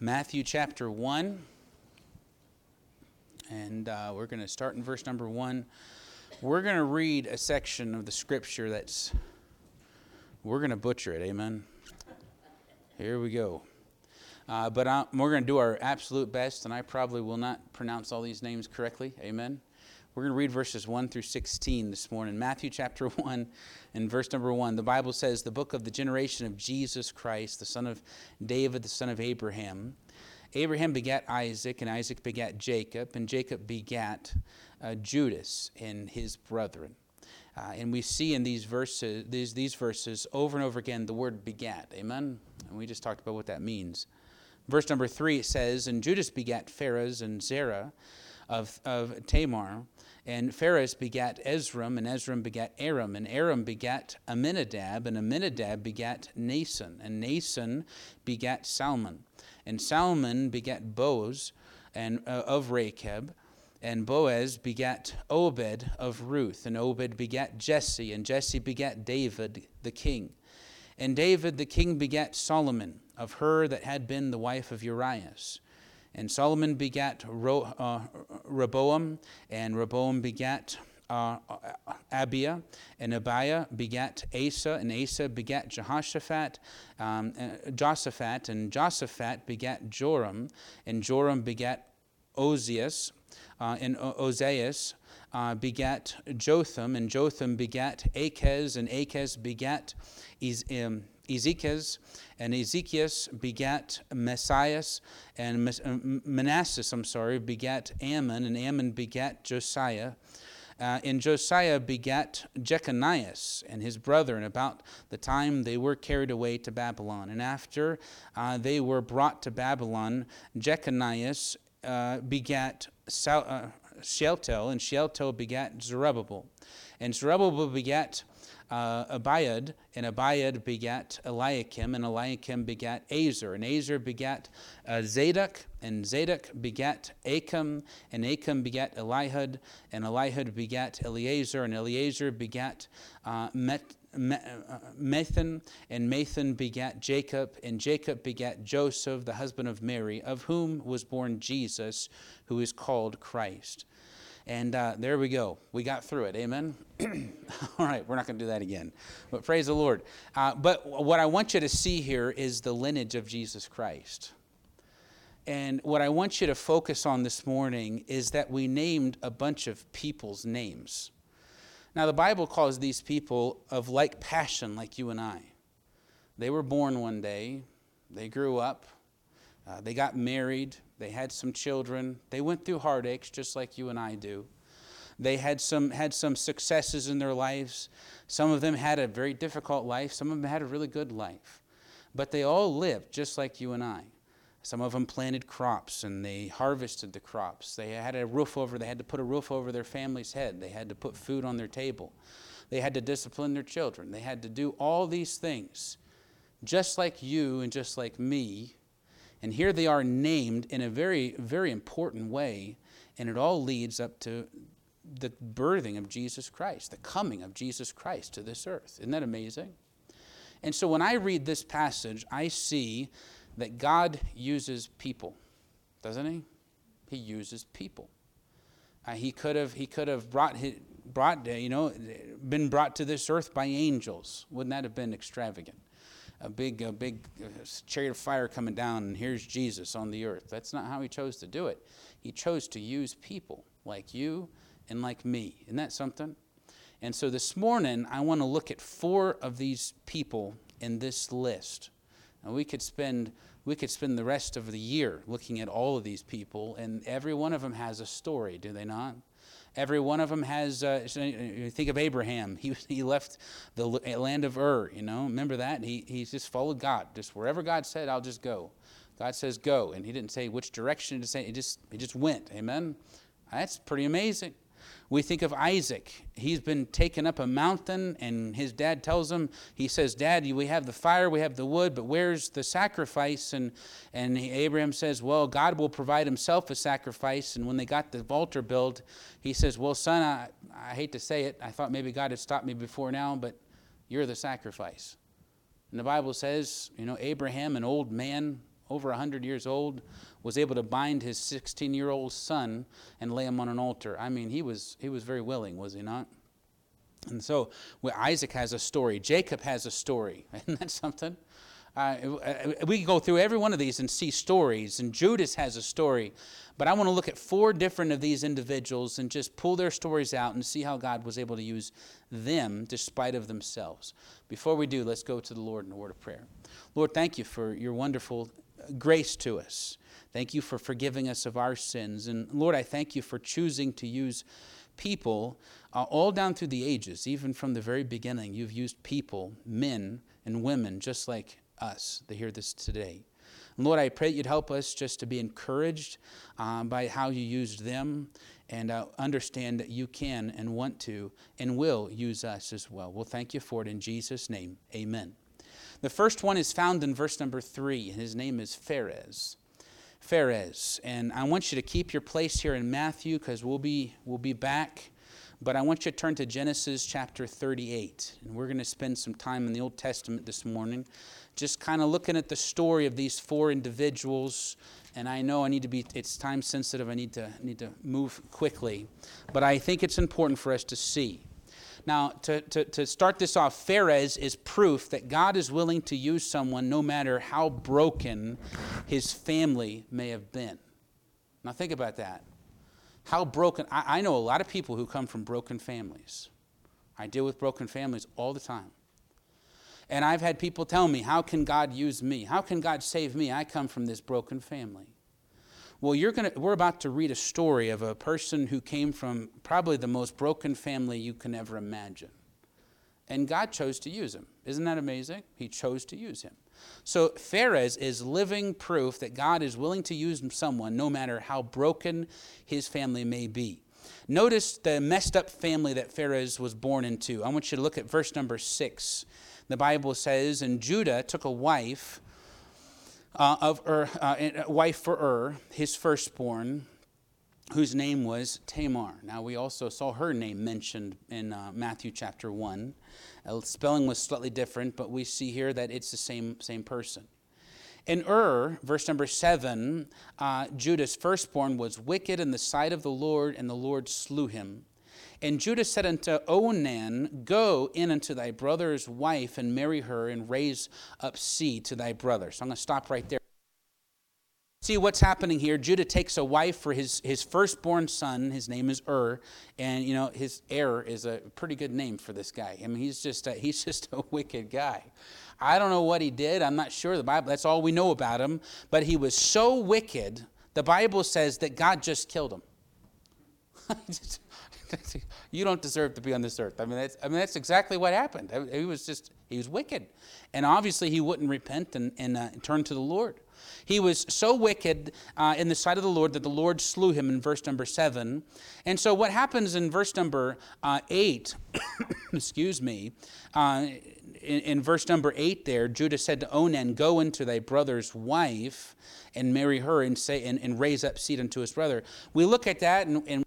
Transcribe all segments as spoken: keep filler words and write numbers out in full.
Matthew chapter one, and uh, we're going to start in verse number one. We're going to read a section of the scripture that's, we're going to butcher it, amen? Here we go. Uh, but I, we're going to do our absolute best, and I probably will not pronounce all these names correctly, amen? We're going to read verses one through sixteen this morning. Matthew chapter one and verse number one. The Bible says, the book of the generation of Jesus Christ, the son of David, the son of Abraham. Abraham begat Isaac, and Isaac begat Jacob, and Jacob begat uh, Judas and his brethren. Uh, and we see in these verses, these, these verses over and over again the word begat, amen? And we just talked about what that means. Verse number three, it says, and Judas begat Pharez and Zerah of, of Tamar, and Pharez begat Ezram, and Ezram begat Aram, and Aram begat Aminadab, and Aminadab begat Nason, and Nason begat Salmon, and Salmon begat Boaz and uh, of Rechab, and Boaz begat Obed of Ruth, and Obed begat Jesse, and Jesse begat David the king. And David the king begat Solomon, of her that had been the wife of Urias. And Solomon begat Ro, uh, Rehoboam, and Rehoboam begat uh, Abiah, and Abiah begat Asa, and Asa begat Jehoshaphat, um, uh, Josaphat, and Josaphat begat Joram, and Joram begat Ozias, uh, and Ozias uh, begat Jotham, and Jotham begat Achaz, and Achaz begat Ez- um, Ezekias, and Ezekias begat Messias, and Manasseh, I'm sorry, begat Ammon, and Ammon begat Josiah. Uh, and Josiah begat Jeconias and his brother, and about the time they were carried away to Babylon. And after uh, they were brought to Babylon, Jeconias uh, begat Sal- uh, Shealtiel, and Shealtiel begat Zerubbabel. And Zerubbabel begat Uh, Abiad, and Abiad begat Eliakim, and Eliakim begat Azar, and Azar begat uh, Zadok, and Zadok begat Achim, and Achim begat Elihud, and Elihud begat Eleazar, and Eleazar begat uh, Met, Met, uh, Mathan, and Mathan begat Jacob, and Jacob begat Joseph, the husband of Mary, of whom was born Jesus, who is called Christ. And uh, there we go. We got through it. Amen? All right, we're not going to do that again. But praise the Lord. Uh, but what I want you to see here is the lineage of Jesus Christ. And what I want you to focus on this morning is that we named a bunch of people's names. Now, the Bible calls these people of like passion, like you and I. They were born one day. They grew up. Uh, they got married. They had some children. They went through heartaches just like you and I do. They had some had some successes in their lives. Some of them had a very difficult life. Some of them had a really good life. But they all lived just like you and I. Some of them planted crops and they harvested the crops. They had a roof over, they had to put a roof over their family's head. They had to put food on their table. They had to discipline their children. They had to do all these things just like you and just like me. And here they are named in a very, very important way, and it all leads up to the birthing of Jesus Christ, the coming of Jesus Christ to this earth. Isn't that amazing? And so when I read this passage, I see that God uses people, doesn't he? He uses people. Uh, he could have he could have brought brought you know been brought to this earth by angels. Wouldn't that have been extravagant? A big, a big chariot of fire coming down, and here's Jesus on the earth. That's not how he chose to do it. He chose to use people like you and like me. Isn't that something? And so this morning, I want to look at four of these people in this list. And we could spend we could spend the rest of the year looking at all of these people, and every one of them has a story, do they not? Every one of them has, uh, think of Abraham. He he left the land of Ur, you know. Remember that? He he just followed God. Just wherever God said, I'll just go. God says go. And he didn't say which direction to say. He just, he just went. Amen? That's pretty amazing. We think of Isaac. He's been taken up a mountain, and his dad tells him, he says, Dad, we have the fire, we have the wood, but where's the sacrifice? And and Abraham says, well, God will provide himself a sacrifice. And when they got the altar built, he says, well, son, I, I hate to say it. I thought maybe God had stopped me before now, but you're the sacrifice. And the Bible says, you know, Abraham, an old man, over one hundred years old, was able to bind his sixteen-year-old son and lay him on an altar. I mean, he was he was very willing, was he not? And so well, Isaac has a story. Jacob has a story. Isn't that something? Uh, we can go through every one of these and see stories. And Judas has a story. But I want to look at four different of these individuals and just pull their stories out and see how God was able to use them despite of themselves. Before we do, let's go to the Lord in a word of prayer. Lord, thank you for your wonderful grace to us. Thank you for forgiving us of our sins. And Lord, I thank you for choosing to use people uh, all down through the ages, even from the very beginning. You've used people, men and women, just like us, to hear this today. And Lord, I pray that you'd help us just to be encouraged um, by how you used them, and uh, understand that you can and want to and will use us as well. We'll thank you for it in Jesus' name. Amen. The first one is found in verse number three, and his name is Pharez. Pharez. And I want you to keep your place here in Matthew, because we'll be, we'll be back. But I want you to turn to Genesis chapter thirty-eight. And we're going to spend some time in the Old Testament this morning, just kind of looking at the story of these four individuals. And I know I need to be, it's time sensitive. I need to, need to move quickly. But I think it's important for us to see. Now, to, to, to start this off, Pharez is proof that God is willing to use someone no matter how broken his family may have been. Now, think about that. How broken, I, I know a lot of people who come from broken families. I deal with broken families all the time. And I've had people tell me, how can God use me? How can God save me? I come from this broken family. Well, you're gonna, we're about to read a story of a person who came from probably the most broken family you can ever imagine. And God chose to use him. Isn't that amazing? He chose to use him. So Pharez is living proof that God is willing to use someone no matter how broken his family may be. Notice the messed up family that Pharez was born into. I want you to look at verse number six. The Bible says, and Judah took a wife uh, of Ur, uh, a wife for Ur, his firstborn, whose name was Tamar. Now we also saw her name mentioned in uh, Matthew chapter one. Uh, spelling was slightly different, but we see here that it's the same same person. In Ur, verse number seven, uh, Judah's firstborn was wicked in the sight of the Lord, and the Lord slew him. And Judah said unto Onan, go in unto thy brother's wife, and marry her, and raise up seed to thy brother. So I'm going to stop right there. See what's happening here. Judah takes a wife for his, his firstborn son. His name is Ur. And, you know, his heir is a pretty good name for this guy. I mean, he's just a, he's just a wicked guy. I don't know what he did. I'm not sure. The Bible, that's all we know about him. But he was so wicked, the Bible says that God just killed him. You don't deserve to be on this earth. I mean, that's, I mean, that's exactly what happened. He was just, he was wicked. And obviously he wouldn't repent and, and uh, turn to the Lord. He was so wicked uh, in the sight of the Lord that the Lord slew him in verse number seven. And so what happens in verse number uh, eight, excuse me, uh, in, in verse number eight there, Judah said to Onan, go into thy brother's wife and marry her, and say and, and raise up seed unto his brother. We look at that and, and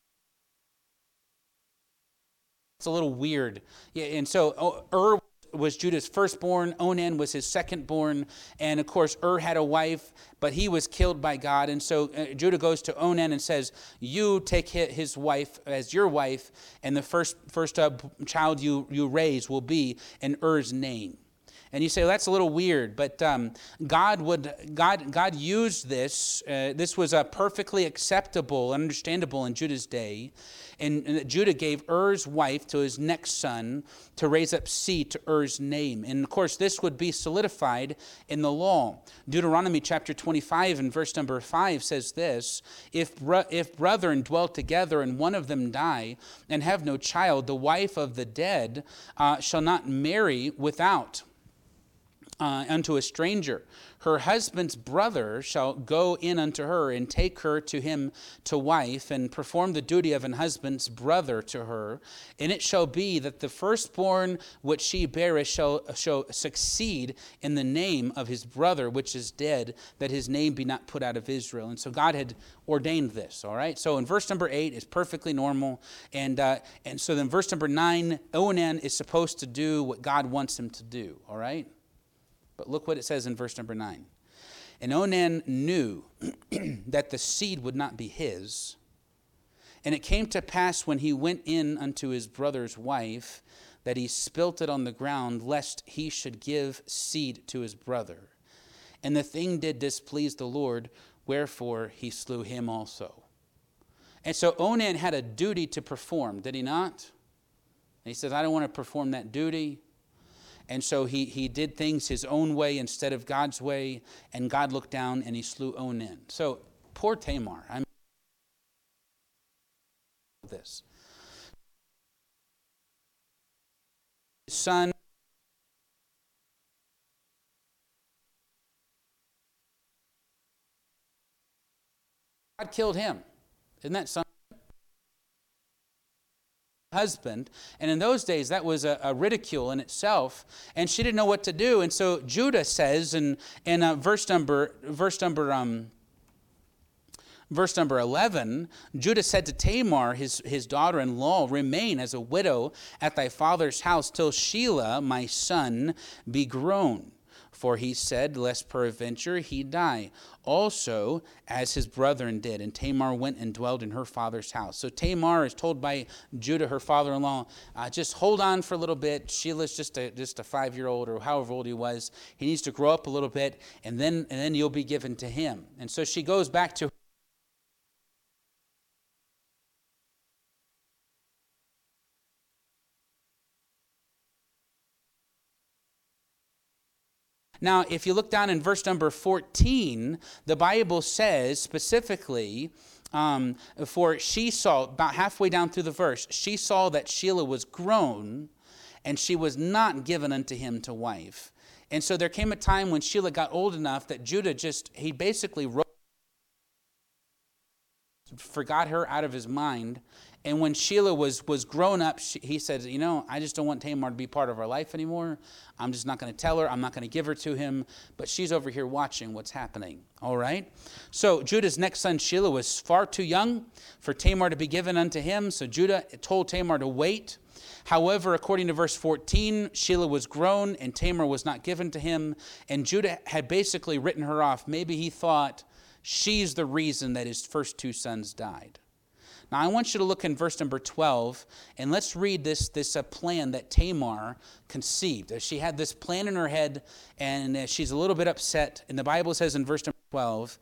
it's a little weird. Yeah, and so Ur was Judah's firstborn, Onan was his secondborn, and of course Ur had a wife, but he was killed by God. And so uh, Judah goes to Onan and says, you take his wife as your wife, and the first first uh, child you, you raise will be in Ur's name. And you say, well, that's a little weird, but um, God would God God used this. Uh, this was uh, perfectly acceptable and understandable in Judah's day. And, and Judah gave Ur's wife to his next son to raise up seed to Ur's name. And of course, this would be solidified in the law. Deuteronomy chapter twenty-five and verse number five says this, if, bro- if brethren dwell together and one of them die and have no child, the wife of the dead uh, shall not marry without Uh, unto a stranger. Her husband's brother shall go in unto her and take her to him to wife, and perform the duty of an husband's brother to her. And it shall be that the firstborn which she beareth shall, shall succeed in the name of his brother which is dead, that his name be not put out of Israel. And so God had ordained this, all right? So in verse number eight is perfectly normal. And, uh, and so then verse number nine, Onan is supposed to do what God wants him to do, all right? But look what it says in verse number nine. And Onan knew that the seed would not be his. And it came to pass when he went in unto his brother's wife, that he spilt it on the ground, lest he should give seed to his brother. And the thing did displease the Lord, wherefore he slew him also. And so Onan had a duty to perform, did he not? And he says, I don't want to perform that duty. And so he, he did things his own way instead of God's way, and God looked down and he slew Onan. So poor Tamar. I mean, this. Son God killed him. Isn't that something? Husband. And in those days, that was a, a ridicule in itself. And she didn't know what to do. And so Judah says in, in uh, verse number, verse number, um, verse number eleven, Judah said to Tamar, his, his daughter-in-law, remain as a widow at thy father's house till Shelah, my son, be grown. For he said, lest peradventure he die, also as his brethren did. And Tamar went and dwelled in her father's house. So Tamar is told by Judah, her father-in-law, uh, just hold on for a little bit. Shelah's just a just a five-year-old or however old he was. He needs to grow up a little bit, and then and then you'll be given to him. And so she goes back to Now, if you look down in verse number fourteen, the Bible says specifically, um, for she saw, about halfway down through the verse, she saw that Shelah was grown, and she was not given unto him to wife. And so there came a time when Shelah got old enough that Judah just, he basically wrote, forgot her out of his mind. And when Shelah was, was grown up, she, he said, you know, I just don't want Tamar to be part of our life anymore. I'm just not going to tell her. I'm not going to give her to him. But she's over here watching what's happening. All right? So Judah's next son, Shelah, was far too young for Tamar to be given unto him. So Judah told Tamar to wait. However, according to verse fourteen, Shelah was grown and Tamar was not given to him. And Judah had basically written her off. Maybe he thought she's the reason that his first two sons died. Now, I want you to look in verse number twelve, and let's read this, this uh, plan that Tamar conceived. She had this plan in her head, and uh, she's a little bit upset. And the Bible says in verse number twelve,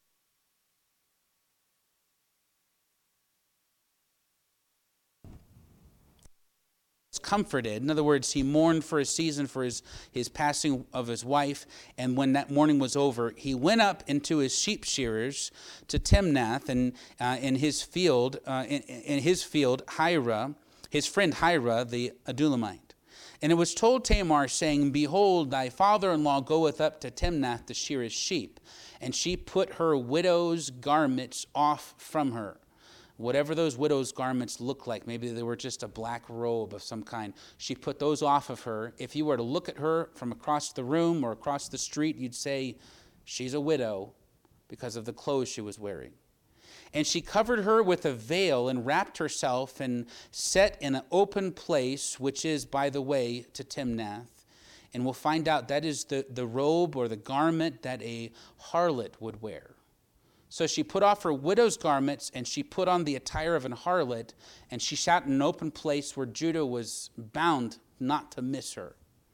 comforted. In other words, he mourned for a season for his, his passing of his wife. And when that mourning was over, he went up into his sheep shearers to Timnath, and uh, in his field, uh, in, in his field, Hira, his friend Hira, the Adulamite. And it was told Tamar, saying, behold, thy father-in-law goeth up to Timnath to shear his sheep. And she put her widow's garments off from her. Whatever those widow's garments looked like, maybe they were just a black robe of some kind, she put those off of her. If you were to look at her from across the room or across the street, you'd say, she's a widow because of the clothes she was wearing. And she covered her with a veil and wrapped herself and set in an open place, which is, by the way, to Timnath. And we'll find out that is the, the robe or the garment that a harlot would wear. So she put off her widow's garments, and she put on the attire of an harlot, and she sat in an open place where Judah was bound not to miss her.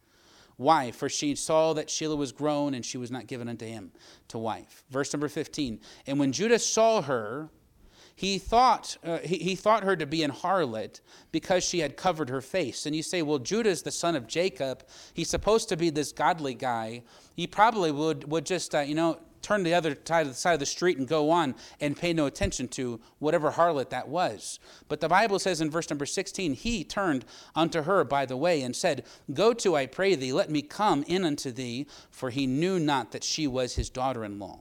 Why? For she saw that Shelah was grown, and she was not given unto him to wife. Verse number fifteen. And when Judah saw her, he thought uh, he, he thought her to be an harlot because she had covered her face. And you say, well, Judah's the son of Jacob. He's supposed to be this godly guy. He probably would, would just, uh, you know, turn the other side of the side of the street and go on and pay no attention to whatever harlot that was. But the Bible says in verse number sixteen, he turned unto her by the way and said, go to, I pray thee, let me come in unto thee, for he knew not that she was his daughter-in-law.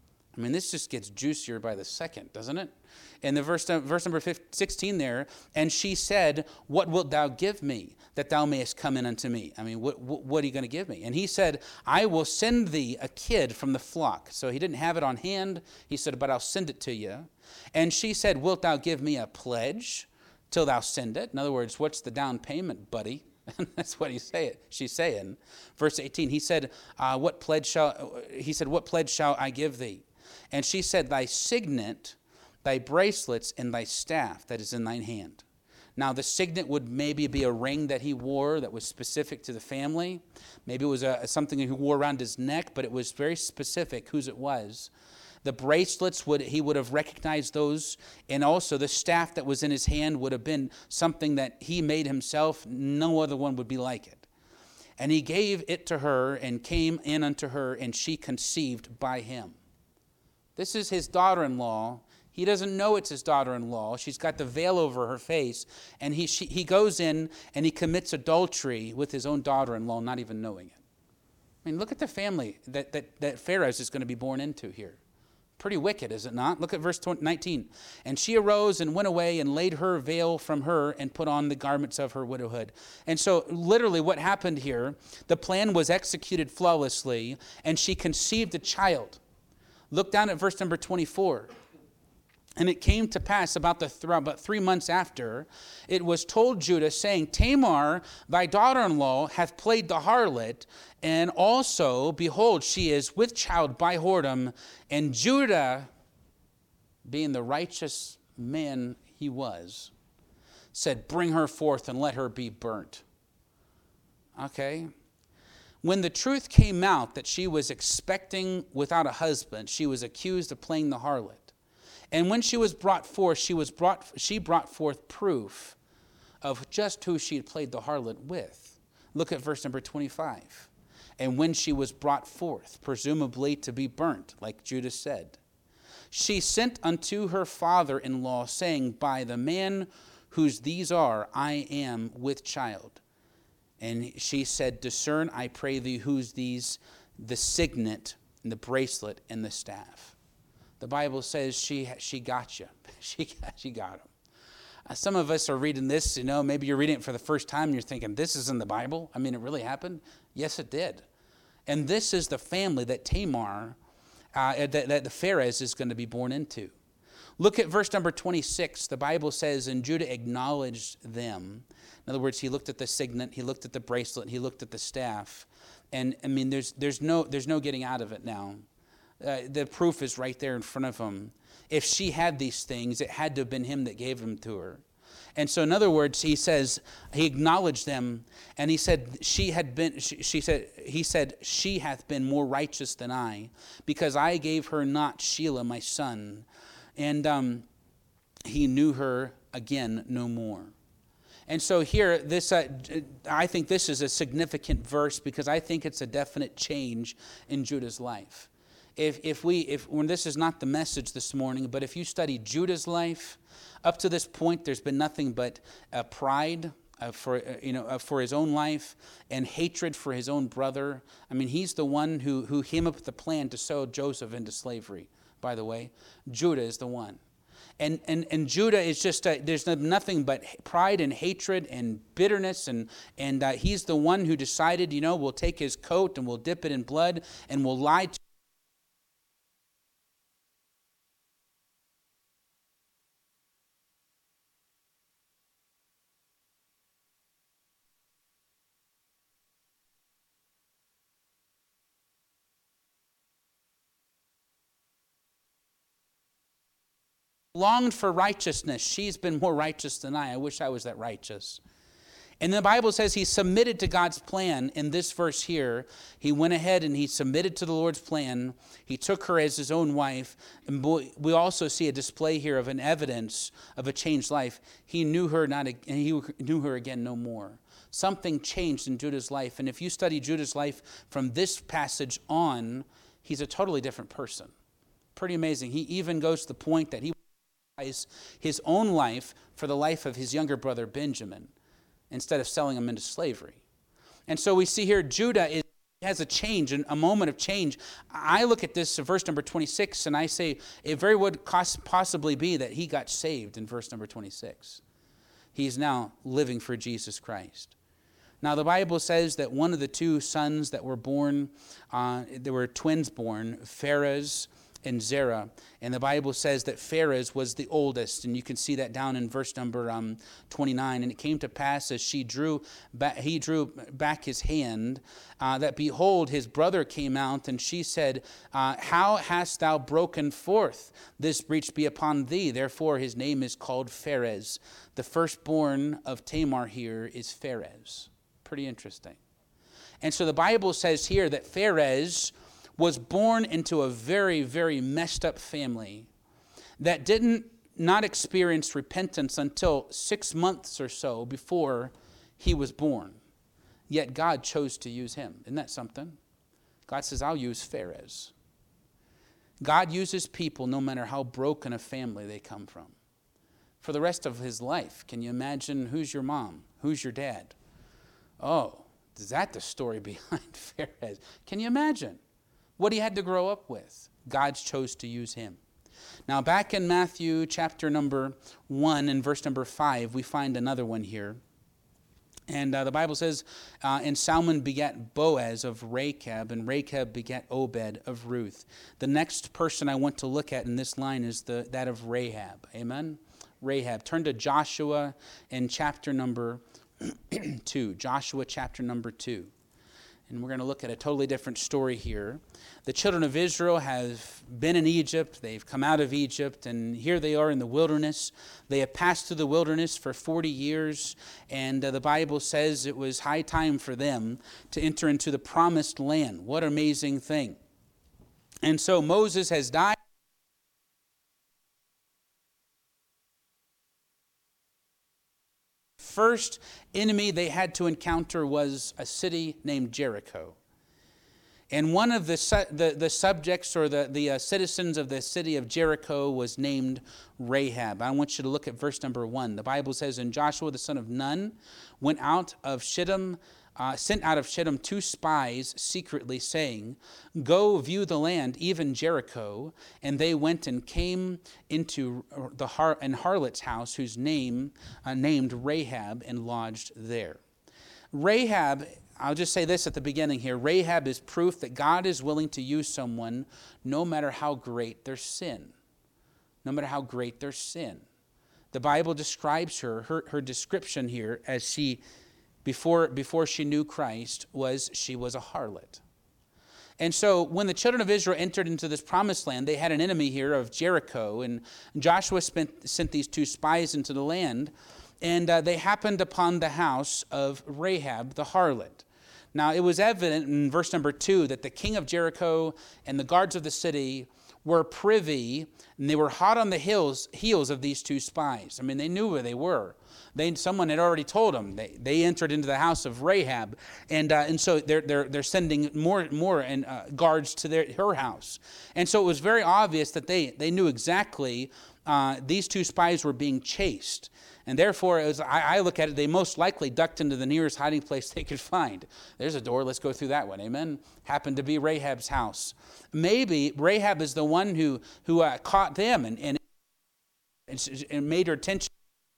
I mean, this just gets juicier by the second, doesn't it? In the verse, verse number sixteen there, and she said, what wilt thou give me, that thou mayest come in unto me? I mean, what, what, what are you going to give me? And he said, I will send thee a kid from the flock. So he didn't have it on hand. He said, but I'll send it to you. And she said, wilt thou give me a pledge till thou send it? In other words, what's the down payment, buddy? That's what he's saying. She's saying. Verse eighteen, he said, uh, what pledge shall, he said, what pledge shall I give thee? And she said, thy signet, thy bracelets, and thy staff that is in thine hand. Now, the signet would maybe be a ring that he wore that was specific to the family. Maybe it was a, something he wore around his neck, but it was very specific whose it was. The bracelets, would he would have recognized those, and also the staff that was in his hand would have been something that he made himself. No other one would be like it. And he gave it to her and came in unto her, and she conceived by him. This is his daughter-in-law. He doesn't know it's his daughter-in-law. She's got the veil over her face, and he she, he goes in and he commits adultery with his own daughter-in-law, not even knowing it. I mean, look at the family that, that, that Pharez is going to be born into here. Pretty wicked, is it not? Look at verse nineteen. And she arose and went away and laid her veil from her and put on the garments of her widowhood. And so literally what happened here, the plan was executed flawlessly, and she conceived a child. Look down at verse number twenty-four. And it came to pass about, the th- about three months after, it was told Judah, saying, Tamar, thy daughter-in-law, hath played the harlot, and also, behold, she is with child by whoredom. And Judah, being the righteous man he was, said, bring her forth and let her be burnt. Okay? When the truth came out that she was expecting without a husband, she was accused of playing the harlot. And when she was brought forth, she was brought she brought forth proof of just who she had played the harlot with. Look at verse number twenty-five. And when she was brought forth, presumably to be burnt, like Judah said, she sent unto her father-in-law, saying, by the man whose these are, I am with child. And she said, discern, I pray thee, whose these, the signet, and the bracelet, and the staff. The Bible says she she got you. She, she got him. Uh, some of us are reading this, you know, maybe you're reading it for the first time and you're thinking, this is in the Bible? I mean, it really happened? Yes, it did. And this is the family that Tamar, uh, that, that the Pharez is going to be born into. Look at verse number twenty-six. The Bible says, and Judah acknowledged them. In other words, he looked at the signet, he looked at the bracelet, he looked at the staff. And, I mean, there's there's no there's no getting out of it now. Uh, the proof is right there in front of him. If she had these things, it had to have been him that gave them to her. And so in other words, he says, he acknowledged them, and he said, she had been, she, she said, he said, she hath been more righteous than I, because I gave her not Shelah, my son. And um, he knew her again no more. And so here, this uh, I think this is a significant verse, because I think it's a definite change in Judah's life. If if we if when this is not the message this morning, but if you study Judah's life, up to this point, there's been nothing but uh, pride uh, for uh, you know uh, for his own life and hatred for his own brother. I mean, he's the one who who came up with the plan to sell Joseph into slavery. By the way, Judah is the one, and and and Judah is just uh, there's nothing but pride and hatred and bitterness, and and uh, he's the one who decided, you know, we'll take his coat and we'll dip it in blood and we'll lie to longed for righteousness. She's been more righteous than I. I wish I was that righteous. And the Bible says he submitted to God's plan. In this verse here, he went ahead and he submitted to the Lord's plan. He took her as his own wife. And we also see a display here of an evidence of a changed life. He knew her not, and he knew her again no more. Something changed in Judah's life. And if you study Judah's life from this passage on, he's a totally different person. Pretty amazing. He even goes to the point that he his own life for the life of his younger brother Benjamin, instead of selling him into slavery. And so we see here Judah is, has a change, a moment of change. I look at this verse number twenty-six and I say it very would possibly be that he got saved in verse number twenty-six. He's now living for Jesus Christ. Now the Bible says that one of the two sons that were born, uh, there were twins born, Pharez and Zerah. And the Bible says that Pharez was the oldest, and you can see that down in verse number um, twenty-nine. And it came to pass as she drew back, he drew back his hand, uh, that behold, his brother came out, and she said, uh, how hast thou broken forth? This breach be upon thee. Therefore his name is called Pharez. The firstborn of Tamar here is Pharez. Pretty interesting. And so the Bible says here that Pharez was born into a very, very messed up family that didn't not experience repentance until six months or so before he was born. Yet God chose to use him. Isn't that something? God says, I'll use Pharez. God uses people no matter how broken a family they come from. For the rest of his life, can you imagine who's your mom? Who's your dad? Oh, is that the story behind Pharez? Can you imagine what he had to grow up with? God chose to use him. Now, back in Matthew chapter number one and verse number five, we find another one here. And uh, the Bible says, uh, and Salmon begat Boaz of Rechab, and Rechab begat Obed of Ruth. The next person I want to look at in this line is the that of Rahab. Amen? Rahab. Turn to Joshua in chapter number two. Joshua chapter number two. And we're going to look at a totally different story here. The children of Israel have been in Egypt. They've come out of Egypt, and here they are in the wilderness. They have passed through the wilderness for forty years, and uh, the Bible says it was high time for them to enter into the promised land. What an amazing thing. And so Moses has died. First enemy they had to encounter was a city named Jericho. And one of the su- the, the subjects or the, the uh, citizens of the city of Jericho was named Rahab. I want you to look at verse number one. The Bible says, and Joshua the son of Nun went out of Shittim, uh, sent out of Shittim two spies secretly, saying, go view the land, even Jericho. And they went and came into the har- an harlot's house, whose name uh, named Rahab, and lodged there. Rahab, I'll just say this at the beginning here. Rahab is proof that God is willing to use someone no matter how great their sin. No matter how great their sin. The Bible describes her, her, her description here as she, before, before she knew Christ, was she was a harlot. And so when the children of Israel entered into this promised land, they had an enemy here of Jericho. And Joshua spent, sent these two spies into the land. And uh, they happened upon the house of Rahab the harlot. Now, it was evident in verse number two that the king of Jericho and the guards of the city were privy, and they were hot on the heels, heels of these two spies. I mean, they knew where they were. They, someone had already told them. They, they entered into the house of Rahab, and uh, and so they're they're they're sending more more and uh, guards to their her house. And so it was very obvious that they they knew exactly uh, these two spies were being chased. And therefore, as I, I look at it, they most likely ducked into the nearest hiding place they could find. There's a door, let's go through that one, amen? Happened to be Rahab's house. Maybe Rahab is the one who, who uh, caught them and, and, and made her attention.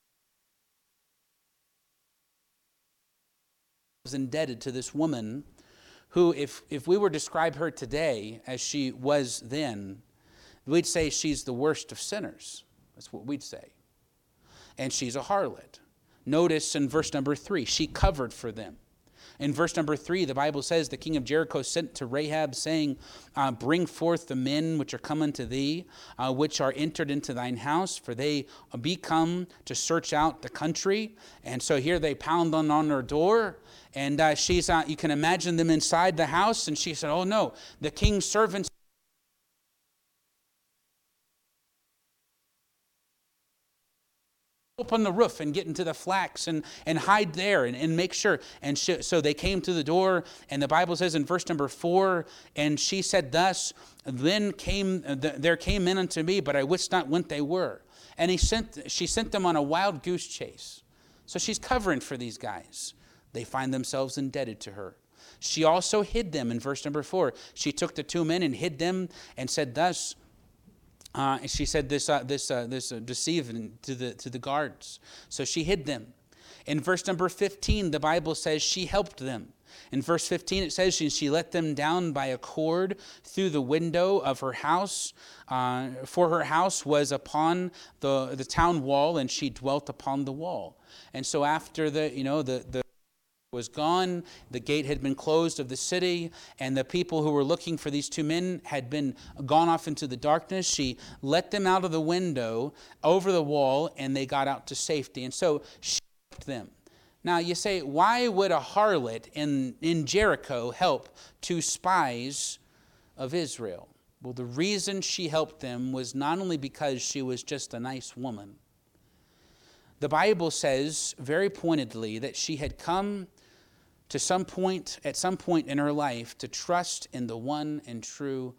Was indebted to this woman who, if, if we were to describe her today as she was then, we'd say she's the worst of sinners. That's what we'd say. And she's a harlot. Notice in verse number three, she covered for them. In verse number three, the Bible says, the king of Jericho sent to Rahab, saying, uh, bring forth the men which are come unto thee, uh, which are entered into thine house, for they be come to search out the country. And so here they pound on, on her door, and uh, she's, uh, you can imagine them inside the house, and she said, oh no, the king's servants up on the roof and get into the flax and, and hide there and, and make sure. And she, so they came to the door, and the Bible says in verse number four, and she said thus, then came there came men unto me, but I wist not whence they were. And he sent she sent them on a wild goose chase. So she's covering for these guys. They find themselves indebted to her. She also hid them in verse number four. She took the two men and hid them and said thus, Uh, and she said this, uh, this, uh, this uh, deceiving to the to the guards. So she hid them. In verse number fifteen, the Bible says she helped them. In verse fifteen, it says, she, she let them down by a cord through the window of her house, uh, for her house was upon the, the town wall, and she dwelt upon the wall. And so after the, you know, the, the was gone, the gate had been closed of the city, and the people who were looking for these two men had been gone off into the darkness. She let them out of the window over the wall, and they got out to safety. And so she helped them. Now you say, why would a harlot in, in Jericho help two spies of Israel? Well, the reason she helped them was not only because she was just a nice woman. The Bible says very pointedly that she had come to some point, at some point in her life, to trust in the one and true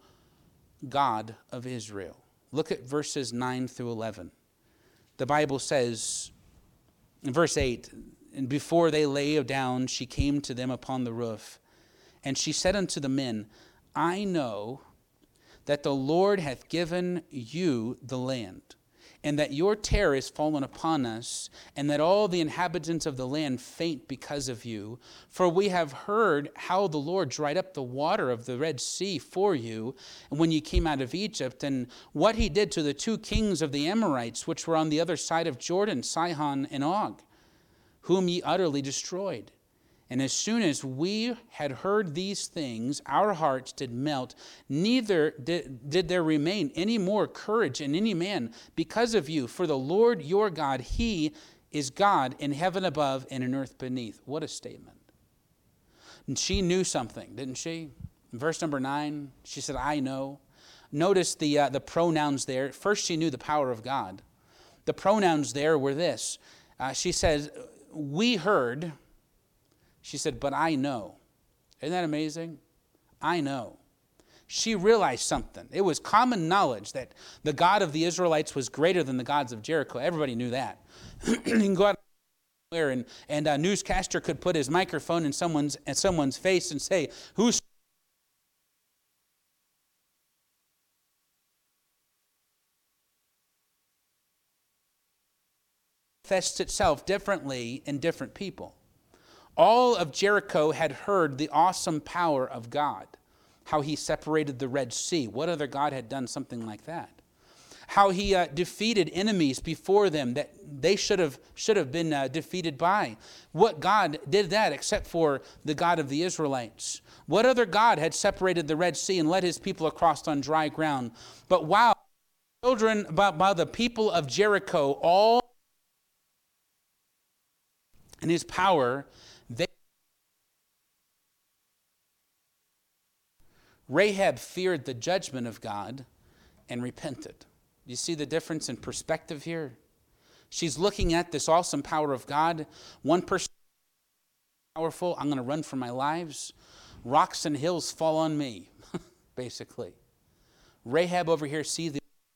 God of Israel. Look at verses nine through eleven. The Bible says, in verse eight, and before they lay down, she came to them upon the roof. And she said unto the men, I know that the Lord hath given you the land, and that your terror is fallen upon us, and that all the inhabitants of the land faint because of you. For we have heard how the Lord dried up the water of the Red Sea for you, and when ye came out of Egypt, and what he did to the two kings of the Amorites, which were on the other side of Jordan, Sihon and Og, whom ye utterly destroyed. And as soon as we had heard these things, our hearts did melt, neither did, did there remain any more courage in any man because of you. For the Lord your God, he is God in heaven above and in earth beneath. What a statement. And she knew something, didn't she? In verse number nine, she said, I know. Notice the, uh, the pronouns there. First, she knew the power of God. The pronouns there were this. Uh, she says, we heard. She said, but I know. Isn't that amazing? I know. She realized something. It was common knowledge that the God of the Israelites was greater than the gods of Jericho. Everybody knew that. You can go out somewhere and, and a newscaster could put his microphone in someone's, in someone's face and say, who's manifests itself differently in different people. All of Jericho had heard the awesome power of God, how he separated the Red Sea. What other God had done something like that? How he uh, defeated enemies before them that they should have should have been uh, defeated by. What God did that except for the God of the Israelites? What other God had separated the Red Sea and led his people across on dry ground? But wow, children, by, by the people of Jericho, all in his power, they Rahab feared the judgment of God and repented. You see the difference in perspective here? She's looking at this awesome power of God. One person is powerful, I'm going to run for my lives. Rocks and hills fall on me, basically. Rahab over here sees the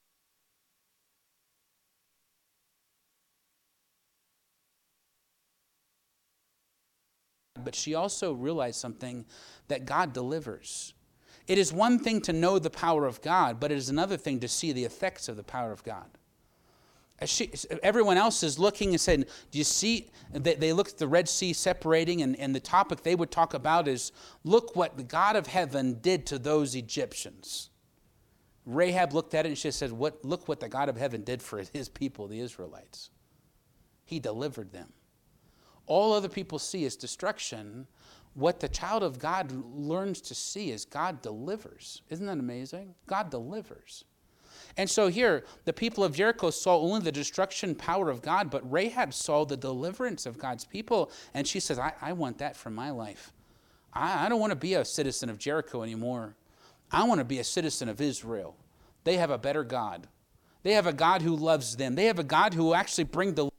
but she also realized something, that God delivers. It is one thing to know the power of God, but it is another thing to see the effects of the power of God. As she, everyone else is looking and saying, do you see, they, they look at the Red Sea separating, and, and the topic they would talk about is, look what the God of heaven did to those Egyptians. Rahab looked at it and she said, "What? Look what the God of heaven did for his people, the Israelites. He delivered them." All other people see is destruction. What the child of God learns to see is God delivers. Isn't that amazing? God delivers. And so here, the people of Jericho saw only the destruction power of God, but Rahab saw the deliverance of God's people, and she says, I, I want that for my life. I, I don't want to be a citizen of Jericho anymore. I want to be a citizen of Israel. They have a better God. They have a God who loves them. They have a God who will actually bring the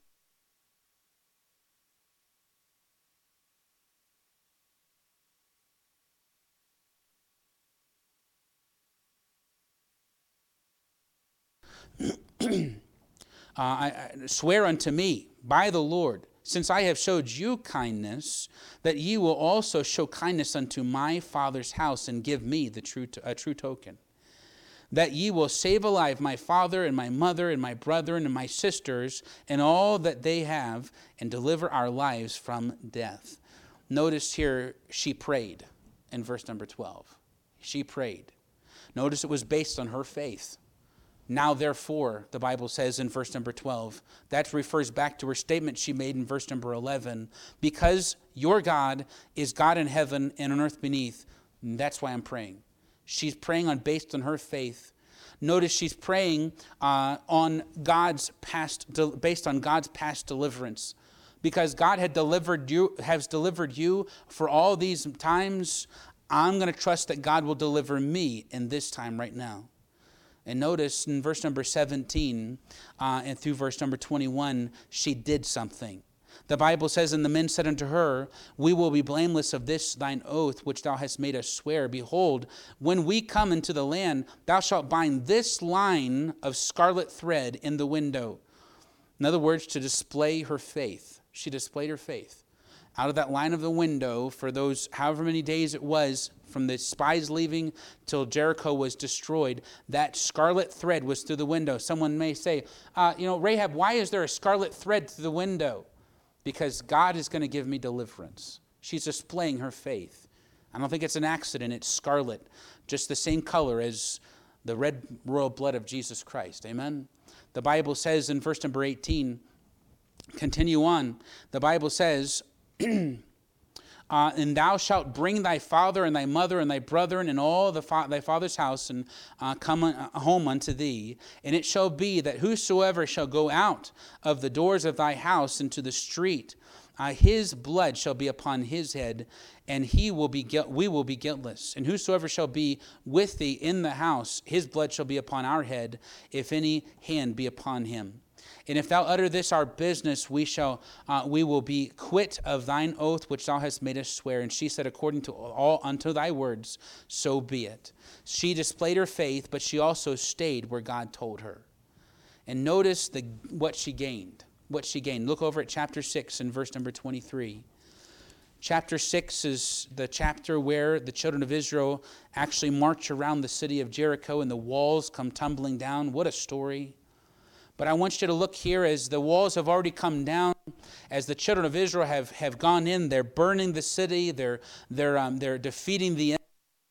uh, I, I swear unto me by the Lord, since I have showed you kindness, that ye will also show kindness unto my father's house, and give me the true to, a true token, that ye will save alive my father and my mother and my brethren and my sisters and all that they have, and deliver our lives from death. Notice here, she prayed in verse number twelve. She prayed. Notice it was based on her faith. Now, therefore, the Bible says in verse number twelve, that refers back to her statement she made in verse number eleven. Because your God is God in heaven and on earth beneath, that's why I'm praying. She's praying on based on her faith. Notice she's praying uh, on God's past, based on God's past deliverance. Because God had delivered you, has delivered you for all these times, I'm going to trust that God will deliver me in this time right now. And notice in verse number seventeen uh, and through verse number twenty-one, she did something. The Bible says, and the men said unto her, we will be blameless of this thine oath, which thou hast made us swear. Behold, when we come into the land, thou shalt bind this line of scarlet thread in the window. In other words, to display her faith. She displayed her faith. Out of that line of the window, for those however many days it was, from the spies leaving till Jericho was destroyed, that scarlet thread was through the window. Someone may say, uh, you know, Rahab, why is there a scarlet thread through the window? Because God is going to give me deliverance. She's displaying her faith. I don't think it's an accident. It's scarlet, just the same color as the red royal blood of Jesus Christ. Amen? The Bible says in verse number eighteen, continue on, the Bible says, Uh, and thou shalt bring thy father and thy mother and thy brethren and all the fa- thy father's house and uh, come uh, home unto thee. And it shall be that whosoever shall go out of the doors of thy house into the street, uh, his blood shall be upon his head, and he will be guilt- we will be guiltless. And whosoever shall be with thee in the house, his blood shall be upon our head, if any hand be upon him. And if thou utter this our business, we shall uh, we will be quit of thine oath which thou hast made us swear. And she said, according to all unto thy words, so be it. She displayed her faith, but she also stayed where God told her. And notice the what she gained. What she gained. Look over at chapter six and verse number twenty-three. Chapter six is the chapter where the children of Israel actually march around the city of Jericho and the walls come tumbling down. What a story. But I want you to look here as the walls have already come down, as the children of Israel have, have gone in, they're burning the city, they're, they're, um, they're defeating the enemy.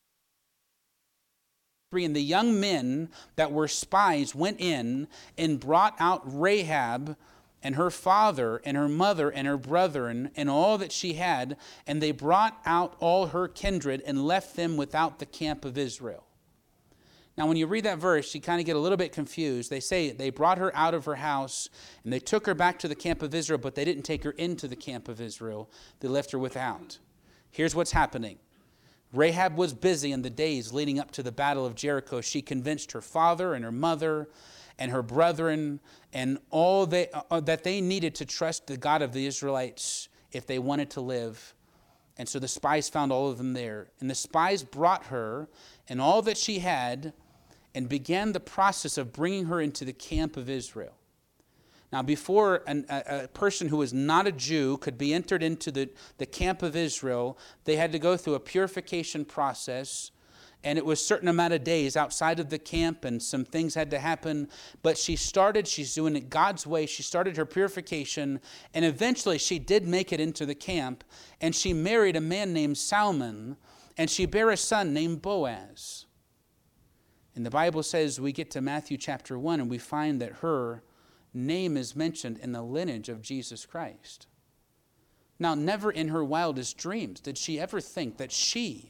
And the young men that were spies went in and brought out Rahab and her father and her mother and her brethren and all that she had, and they brought out all her kindred and left them without the camp of Israel. Now, when you read that verse, you kind of get a little bit confused. They say they brought her out of her house, and they took her back to the camp of Israel, but they didn't take her into the camp of Israel. They left her without. Here's what's happening. Rahab was busy in the days leading up to the battle of Jericho. She convinced her father and her mother and her brethren and all they, uh, that they needed to trust the God of the Israelites if they wanted to live. And so the spies found all of them there. And the spies brought her and all that she had and began the process of bringing her into the camp of Israel. Now, before an, a, a person who was not a Jew could be entered into the, the camp of Israel, they had to go through a purification process, and it was a certain amount of days outside of the camp, and some things had to happen. But she started, she's doing it God's way. She started her purification, and eventually she did make it into the camp, and she married a man named Salmon, and she bare a son named Boaz. And the Bible says we get to Matthew chapter one, and we find that her name is mentioned in the lineage of Jesus Christ. Now, never in her wildest dreams did she ever think that she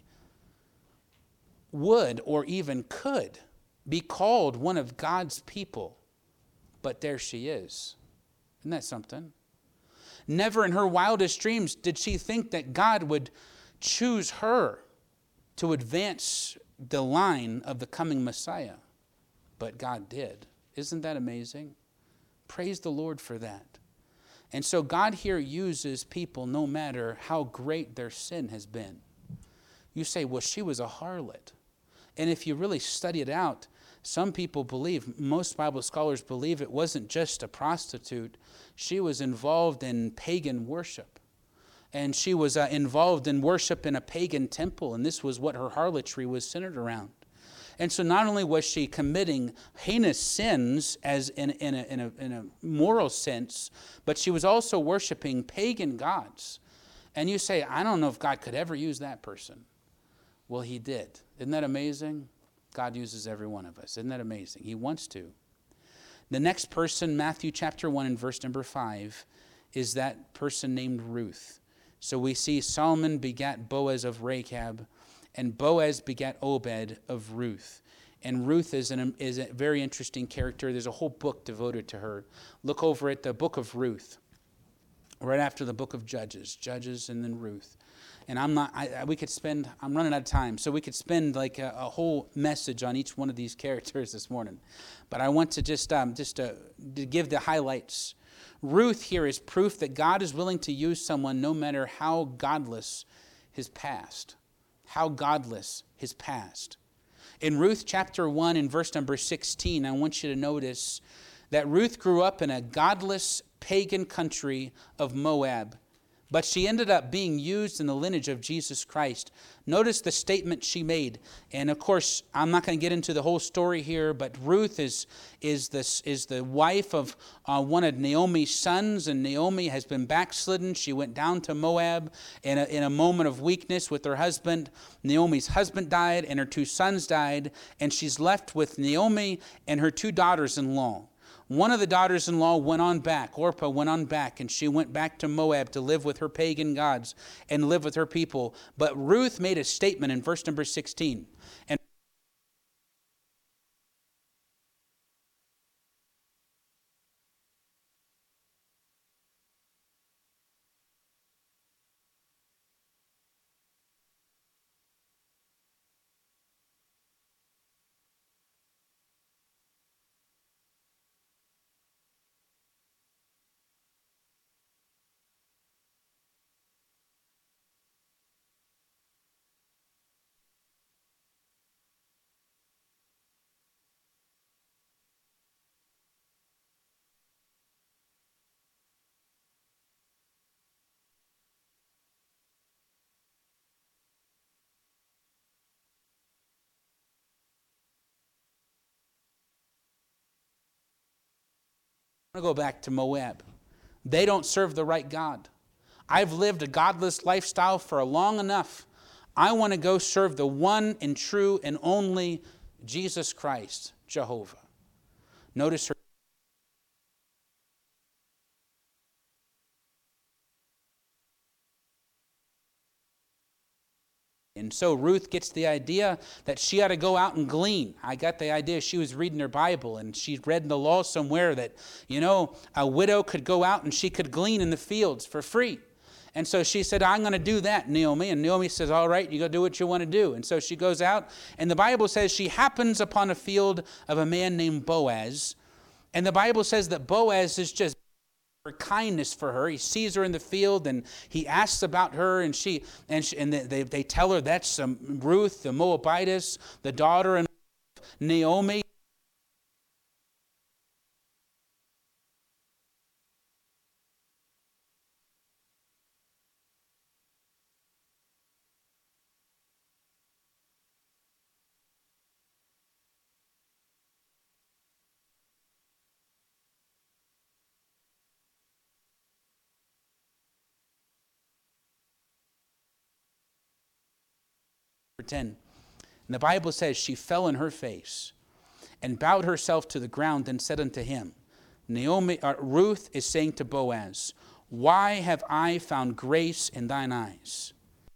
would or even could be called one of God's people. But there she is. Isn't that something? Never in her wildest dreams did she think that God would choose her to advance the line of the coming Messiah. But God did. Isn't that amazing? Praise the Lord for that. And so God here uses people no matter how great their sin has been. You say, well, she was a harlot. And if you really study it out, some people believe, most Bible scholars believe it wasn't just a prostitute. She was involved in pagan worship. And she was uh, involved in worship in a pagan temple. And this was what her harlotry was centered around. And so not only was she committing heinous sins as in, in, a, in, a, in a moral sense, but she was also worshiping pagan gods. And you say, I don't know if God could ever use that person. Well, he did. Isn't that amazing? God uses every one of us. Isn't that amazing? He wants to. The next person, Matthew chapter one and verse number five, is that person named Ruth. So we see Solomon begat Boaz of Rechab, and Boaz begat Obed of Ruth. And Ruth is, an, is a very interesting character. There's a whole book devoted to her. Look over at the book of Ruth, right after the book of Judges. Judges and then Ruth. And I'm not, I, I, we could spend, I'm running out of time, so we could spend like a, a whole message on each one of these characters this morning. But I want to just, um, just to, to give the highlights. Ruth here is proof that God is willing to use someone no matter how godless his past. How godless his past. In Ruth chapter one and verse number sixteen, I want you to notice that Ruth grew up in a godless pagan country of Moab. But she ended up being used in the lineage of Jesus Christ. Notice the statement she made. And of course, I'm not going to get into the whole story here, but Ruth is, is, this, is the wife of uh, one of Naomi's sons, and Naomi has been backslidden. She went down to Moab in a, in a moment of weakness with her husband. Naomi's husband died, and her two sons died, and she's left with Naomi and her two daughters-in-law. One of the daughters-in-law went on back. Orpah went on back, and she went back to Moab to live with her pagan gods and live with her people. But Ruth made a statement in verse number sixteen. And I'm going to go back to Moab. They don't serve the right God. I've lived a godless lifestyle for long enough. I want to go serve the one and true and only Jesus Christ, Jehovah. Notice her. And so Ruth gets the idea that she ought to go out and glean. I got the idea she was reading her Bible, and she'd read in the law somewhere that, you know, a widow could go out and she could glean in the fields for free. And so she said, I'm going to do that, Naomi. And Naomi says, all right, you go do what you want to do. And so she goes out, and the Bible says she happens upon a field of a man named Boaz. And the Bible says that Boaz is just for kindness for her. He sees her in the field, and he asks about her, and she and she, and they they tell her that's um, Ruth, the Moabitess, the daughter of Naomi. ten. And the Bible says she fell on her face and bowed herself to the ground and said unto him, Naomi, uh, Ruth is saying to Boaz, why have I found grace in thine eyes?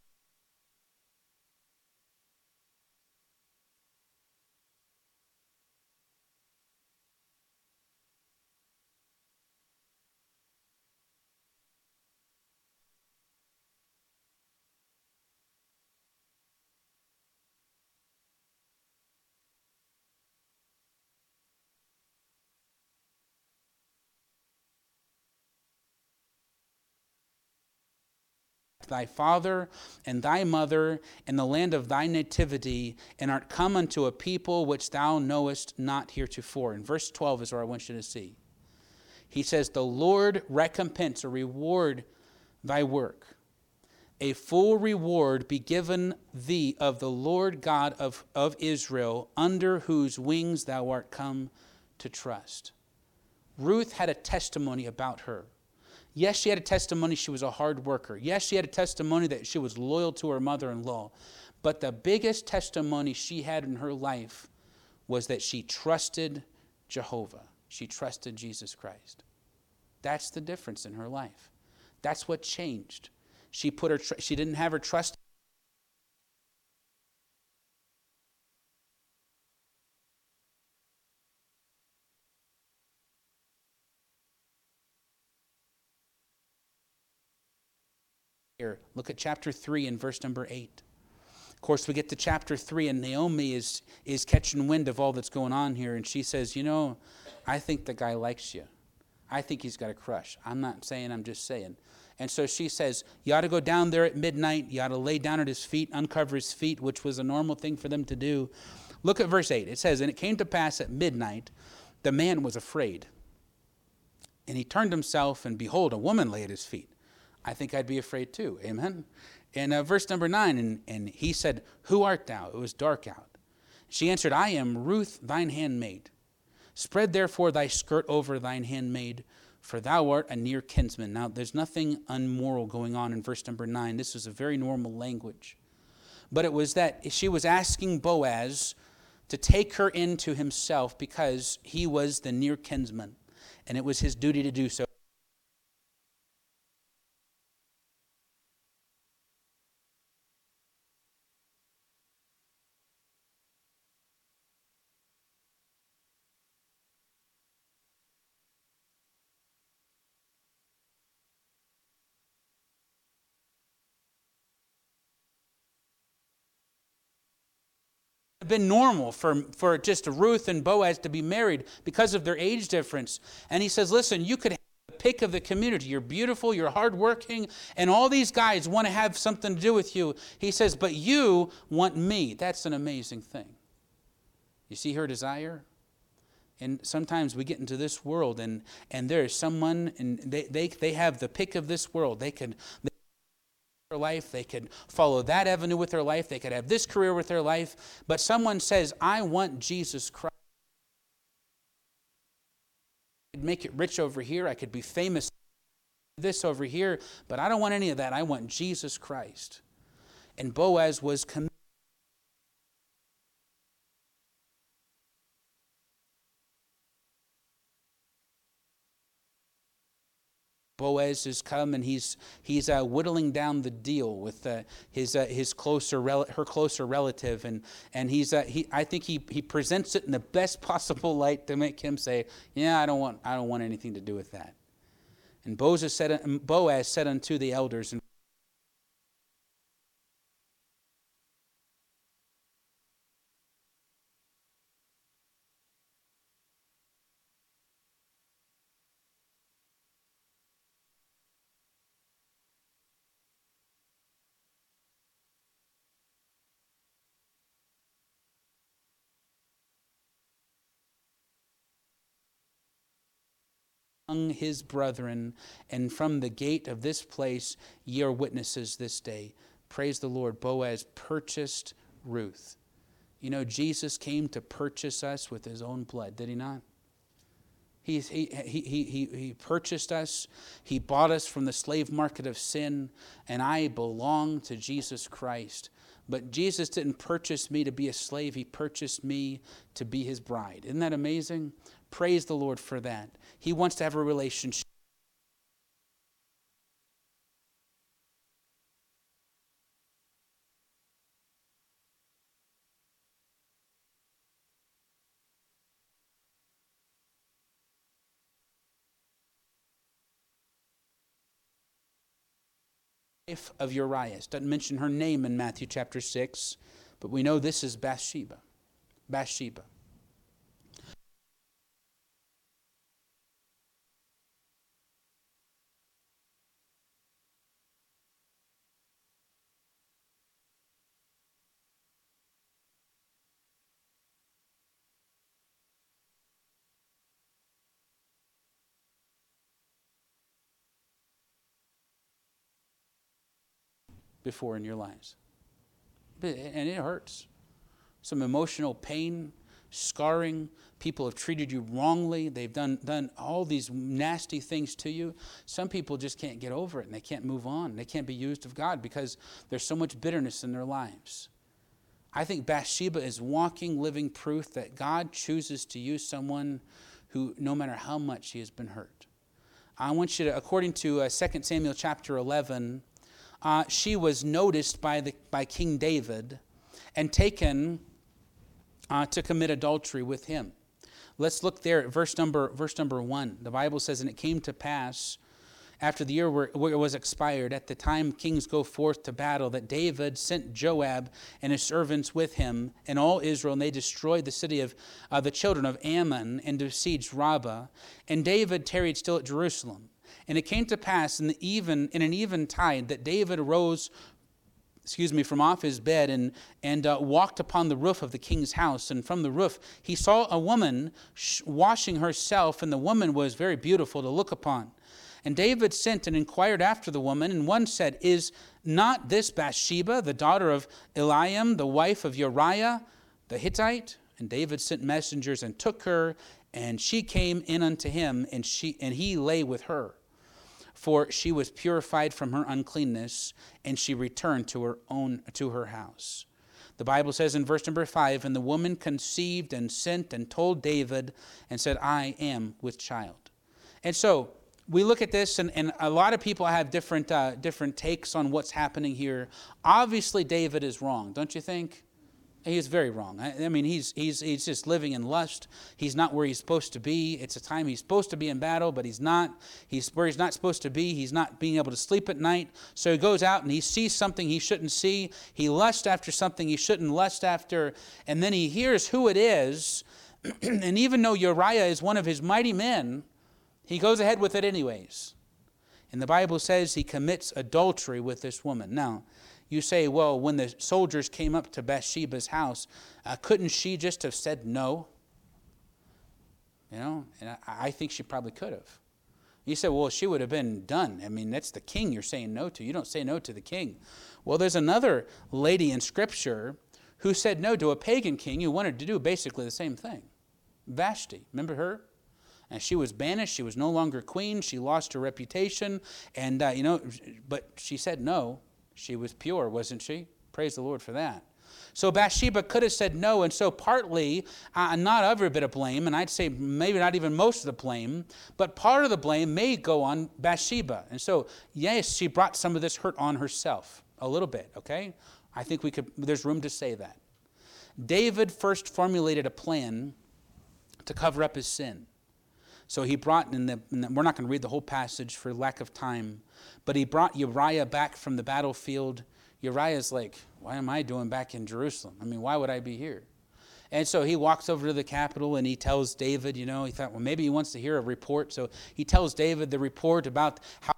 Thy father and thy mother in the land of thy nativity, and art come unto a people which thou knowest not heretofore. And verse twelve is where I want you to see. He says, the Lord recompense or reward thy work. A full reward be given thee of the Lord God of, of Israel, under whose wings thou art come to trust. Ruth had a testimony about her. Yes, she had a testimony she was a hard worker. Yes, she had a testimony that she was loyal to her mother-in-law. But the biggest testimony she had in her life was that she trusted Jehovah. She trusted Jesus Christ. That's the difference in her life. That's what changed. She put her tr- she didn't have her trust here. Look at chapter three and verse number eight. Of course, we get to chapter three, and Naomi is, is catching wind of all that's going on here, and she says, you know, I think the guy likes you. I think he's got a crush. I'm not saying, I'm just saying. And so she says, you ought to go down there at midnight. You ought to lay down at his feet, uncover his feet, which was a normal thing for them to do. Look at verse eight. It says, and it came to pass at midnight, the man was afraid. And he turned himself, and behold, a woman lay at his feet. I think I'd be afraid too. Amen. And uh, verse number nine, and, and he said, who art thou? It was dark out. She answered, I am Ruth, thine handmaid. Spread therefore thy skirt over thine handmaid, for thou art a near kinsman. Now, there's nothing unmoral going on in verse number nine. This is a very normal language. But it was that she was asking Boaz to take her into himself because he was the near kinsman, and it was his duty to do so. Been normal for, for just Ruth and Boaz to be married because of their age difference. And he says, listen, you could have the pick of the community. You're beautiful, you're hardworking, and all these guys want to have something to do with you. He says, but you want me. That's an amazing thing. You see her desire? And sometimes we get into this world, and, and there is someone, and they, they, they have the pick of this world. They can... They their life, they could follow that avenue with their life, they could have this career with their life, but someone says, I want Jesus Christ. I could make it rich over here, I could be famous this over here, but I don't want any of that. I want Jesus Christ. And Boaz was committed. Boaz has come, and he's he's uh, whittling down the deal with uh, his uh, his closer rel- her closer relative, and and he's uh, he I think he he presents it in the best possible light to make him say, yeah, I don't want I don't want anything to do with that. And Boaz said Boaz said unto the elders, and among his brethren, and from the gate of this place ye are witnesses this day. Praise the Lord. Boaz purchased Ruth. You know, Jesus came to purchase us with his own blood, did he not? He, he, he, he, he purchased us. He bought us from the slave market of sin, and I belong to Jesus Christ. But Jesus didn't purchase me to be a slave. He purchased me to be his bride. Isn't that amazing? Praise the Lord for that. He wants to have a relationship. Wife of Uriah. Doesn't mention her name in Matthew chapter six, but we know this is Bathsheba. Bathsheba. Before in your lives. And it hurts. Some emotional pain. scarring. People have treated you wrongly. They've done, done all these nasty things to you. Some people just can't get over it, and they can't move on. They can't be used of God because there's so much bitterness in their lives. I think Bathsheba is walking, living proof that God chooses to use someone who, no matter how much he has been hurt. I want you to, according to uh, Second Samuel chapter eleven, uh, she was noticed by, the, by King David and taken uh, to commit adultery with him. Let's look there at verse number, verse number one. The Bible says, and it came to pass after the year where, where it was expired, at the time kings go forth to battle, that David sent Joab and his servants with him and all Israel, and they destroyed the city of uh, the children of Ammon and besieged Rabbah. And David tarried still at Jerusalem. And it came to pass in the even in an eventide that David arose, excuse me, from off his bed and, and uh, walked upon the roof of the king's house. And from the roof he saw a woman sh- washing herself, and the woman was very beautiful to look upon. And David sent and inquired after the woman, and one said, is not this Bathsheba, the daughter of Eliam, the wife of Uriah the Hittite? And David sent messengers and took her, and she came in unto him, and she and he lay with her. For she was purified from her uncleanness, and she returned to her own to her house. The Bible says in verse number five, and the woman conceived and sent and told David and said, I am with child. And so we look at this, and, and a lot of people have different uh, different takes on what's happening here. Obviously, David is wrong, don't you think? He is very wrong. I, I mean, he's he's he's just living in lust. He's not where he's supposed to be. It's a time he's supposed to be in battle, but he's not. He's where he's not supposed to be. He's not being able to sleep at night. So he goes out and he sees something he shouldn't see. He lusts after something he shouldn't lust after. And then he hears who it is. And even though Uriah is one of his mighty men, he goes ahead with it anyways. And the Bible says he commits adultery with this woman. Now, you say, well, when the soldiers came up to Bathsheba's house, uh, couldn't she just have said no? You know, and I, I think she probably could have. You say, well, she would have been done. I mean, that's the king you're saying no to. You don't say no to the king. Well, there's another lady in Scripture who said no to a pagan king who wanted to do basically the same thing. Vashti, remember her? And she was banished. She was no longer queen. She lost her reputation. And, uh, you know, but she said no. She was pure, wasn't she? Praise the Lord for that. So Bathsheba could have said no, and so partly, uh, not every bit of blame, and I'd say maybe not even most of the blame, but part of the blame may go on Bathsheba. And so, yes, she brought some of this hurt on herself, a little bit, okay? I think we could. There's room to say that. David first formulated a plan to cover up his sin. So he brought, in the, in the, we're not going to read the whole passage for lack of time, but he brought Uriah back from the battlefield. Uriah's like, why am I doing back in Jerusalem? I mean, why would I be here? And so he walks over to the capital and he tells David, you know, he thought, well, maybe he wants to hear a report. So he tells David the report about how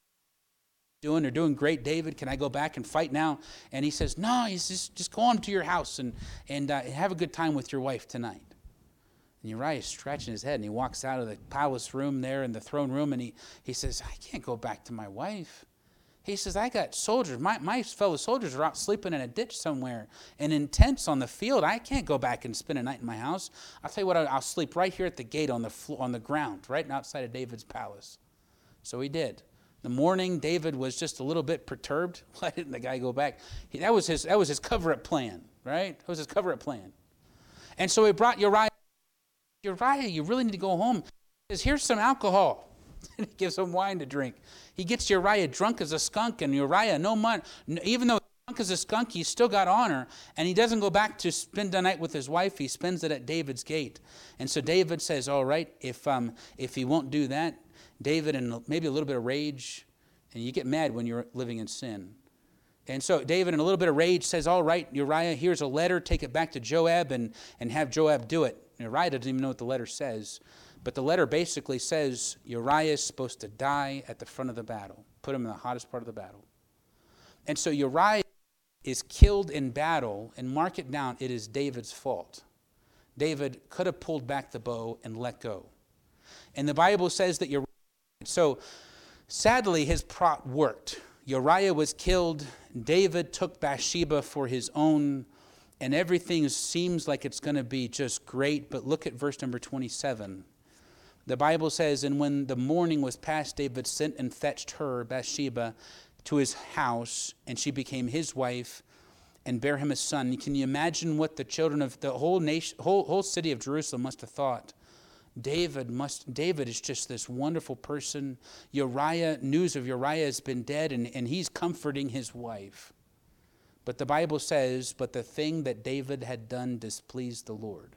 doing. They're doing great, David. Can I go back and fight now? And he says, no, he says, just go on to your house and, and uh, have a good time with your wife tonight. And Uriah is scratching his head, and he walks out of the palace room there in the throne room, and he, he says, I can't go back to my wife. He says, I got soldiers. My, my fellow soldiers are out sleeping in a ditch somewhere and in tents on the field. I can't go back and spend a night in my house. I'll tell you what, I'll, I'll sleep right here at the gate on the floor, on the ground, right outside of David's palace. So he did. The morning, David was just a little bit perturbed. Why didn't the guy go back? He, that was his, that was his cover-up plan, right? That was his cover-up plan. And so he brought Uriah. Uriah, you really need to go home. He says, here's some alcohol. And he gives him wine to drink. He gets Uriah drunk as a skunk, and Uriah, no money. Even though he's drunk as a skunk, he's still got honor. And he doesn't go back to spend the night with his wife. He spends it at David's gate. And so David says, all right, if um, if he won't do that, David, and maybe a little bit of rage, and you get mad when you're living in sin. And so David, in a little bit of rage, says, all right, Uriah, here's a letter. Take it back to Joab and, and have Joab do it. Uriah doesn't even know what the letter says. But the letter basically says Uriah is supposed to die at the front of the battle. Put him in the hottest part of the battle. And so Uriah is killed in battle, and mark it down, it is David's fault. David could have pulled back the bow and let go. And the Bible says that Uriah, so sadly his plot worked. Uriah was killed. David took Bathsheba for his own, and everything seems like it's going to be just great, but look at verse number twenty-seven. The Bible says, and when the morning was past, David sent and fetched her, Bathsheba, to his house, and she became his wife and bare him a son. Can you imagine what the children of the whole nation, whole, whole city of Jerusalem must have thought? David must. David is just this wonderful person. Uriah, news of Uriah has been dead, and, and he's comforting his wife. But the Bible says, but the thing that David had done displeased the Lord.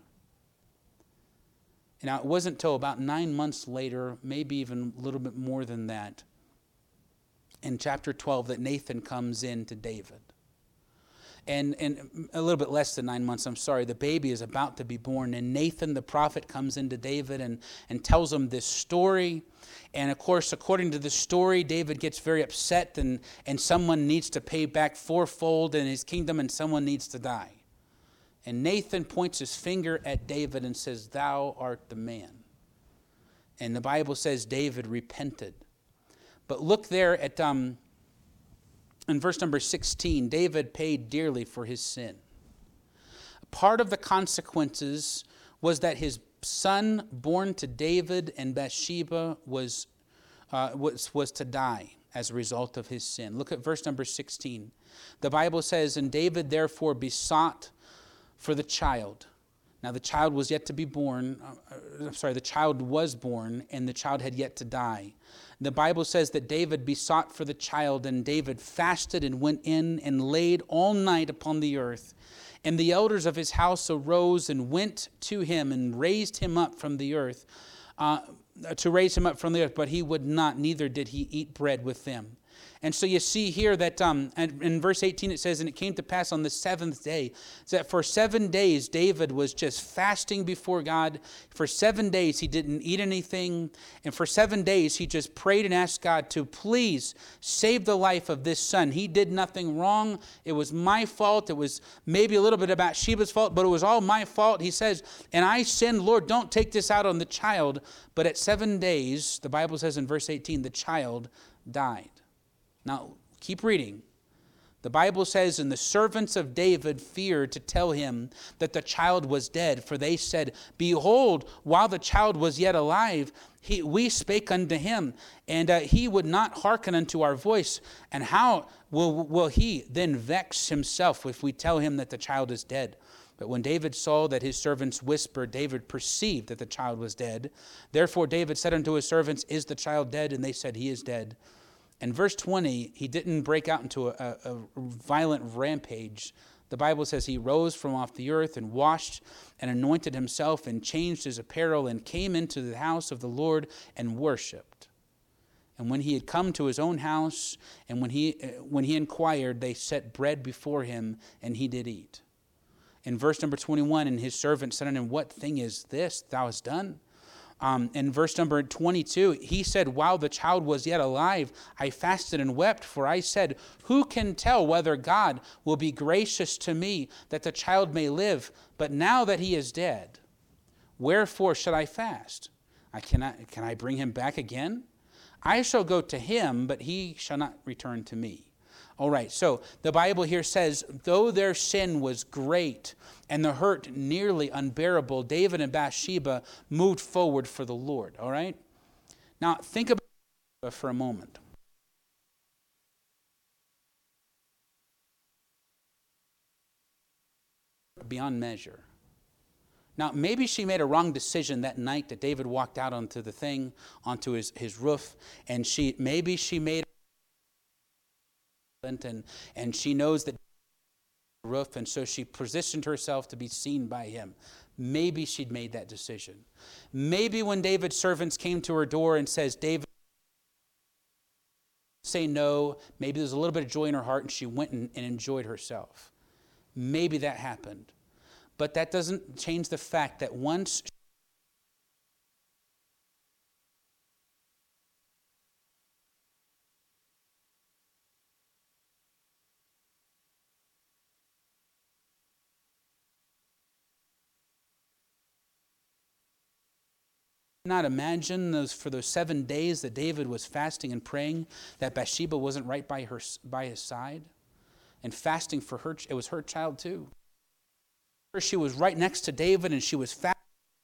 Now, it wasn't until about nine months later, maybe even a little bit more than that, in chapter twelve, that Nathan comes in to David. And, and a little bit less than nine months, I'm sorry, the baby is about to be born. And Nathan, the prophet, comes into David and, and tells him this story. And of course, according to the story, David gets very upset, and, and someone needs to pay back fourfold in his kingdom, and someone needs to die. And Nathan points his finger at David and says, thou art the man. And the Bible says David repented. But look there at um, in verse number sixteen, David paid dearly for his sin. Part of the consequences was that his son born to David and Bathsheba was, uh, was, was to die as a result of his sin. Look at verse number sixteen. The Bible says, and David therefore besought for the child. Now the child was yet to be born. Uh, I'm sorry, the child was born, and the child had yet to die. The Bible says that David besought for the child, and David fasted and went in and laid all night upon the earth. And the elders of his house arose and went to him and raised him up from the earth, uh, to raise him up from the earth, but he would not, neither did he eat bread with them. And so you see here that um, in verse eighteen it says, and it came to pass on the seventh day, that for seven days David was just fasting before God. For seven days he didn't eat anything. And for seven days he just prayed and asked God to please save the life of this son. He did nothing wrong. It was my fault. It was maybe a little bit about Sheba's fault, but it was all my fault. He says, and I sinned. Lord, don't take this out on the child. But at seven days, the Bible says in verse eighteen, the child died. Now, keep reading. The Bible says, and the servants of David feared to tell him that the child was dead, for they said, behold, while the child was yet alive, he, we spake unto him, and uh, he would not hearken unto our voice. And how will, will he then vex himself if we tell him that the child is dead? But when David saw that his servants whispered, David perceived that the child was dead. Therefore David said unto his servants, is the child dead? And they said, he is dead. In verse twenty, he didn't break out into a, a, a violent rampage. The Bible says he rose from off the earth and washed and anointed himself and changed his apparel and came into the house of the Lord and worshipped. And when he had come to his own house and when he, when he inquired, they set bread before him and he did eat. In verse number twenty-one, and his servant said unto him, what thing is this thou hast done? Um, in verse number twenty-two, he said, while the child was yet alive, I fasted and wept, for I said, who can tell whether God will be gracious to me that the child may live? But now that he is dead, wherefore should I fast? I cannot, can I bring him back again? I shall go to him, but he shall not return to me. All right, so the Bible here says, though their sin was great and the hurt nearly unbearable, David and Bathsheba moved forward for the Lord, all right? Now, think about it for a moment. Beyond measure. Now, maybe she made a wrong decision that night that David walked out onto the thing, onto his, his roof, and she maybe she made and and she knows that roof, and so she positioned herself to be seen by him. Maybe she'd made that decision. Maybe when David's servants came to her door and says, David, say no, maybe there's a little bit of joy in her heart and she went and, and enjoyed herself. Maybe that happened. But that doesn't change the fact that once not imagine those for those seven days that David was fasting and praying that Bathsheba wasn't right by her by his side and fasting for her. It was her child too. She was right next to David, and she was fast.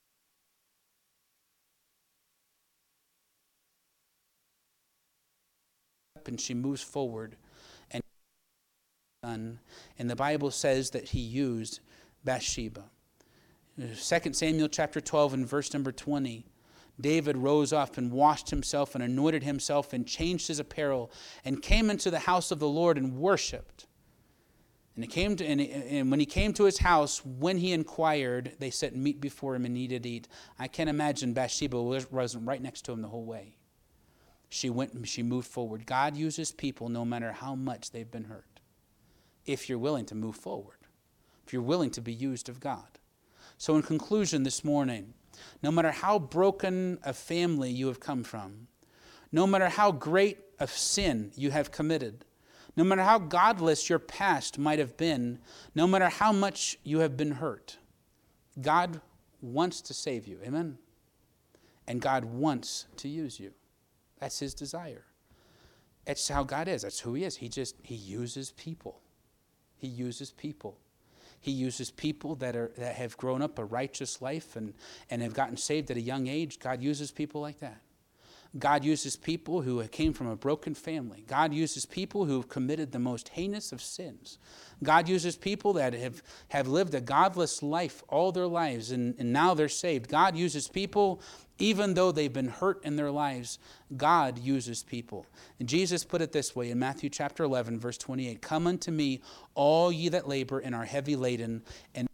And she moves forward, and and the Bible says that he used Bathsheba. Second Samuel chapter twelve and verse number twenty. David rose up and washed himself and anointed himself and changed his apparel and came into the house of the Lord and worshipped. And, he came to, and, and when he came to his house, when he inquired, they set meat before him and he did eat. I can't imagine Bathsheba wasn't right next to him the whole way. She went and she moved forward. God uses people no matter how much they've been hurt. If you're willing to move forward. If you're willing to be used of God. So in conclusion this morning, no matter how broken a family you have come from, no matter how great a sin you have committed, no matter how godless your past might have been, no matter how much you have been hurt, God wants to save you. Amen? And God wants to use you. That's his desire. That's how God is. That's who he is. He just, he uses people. He uses people. He uses people that are that have grown up a righteous life and, and have gotten saved at a young age. God uses people like that. God uses people who came from a broken family. God uses people who have committed the most heinous of sins. God uses people that have, have lived a godless life all their lives and, and now they're saved. God uses people even though they've been hurt in their lives. God uses people. And Jesus put it this way in Matthew chapter eleven, verse twenty-eight. Come unto me, all ye that labor and are heavy laden, and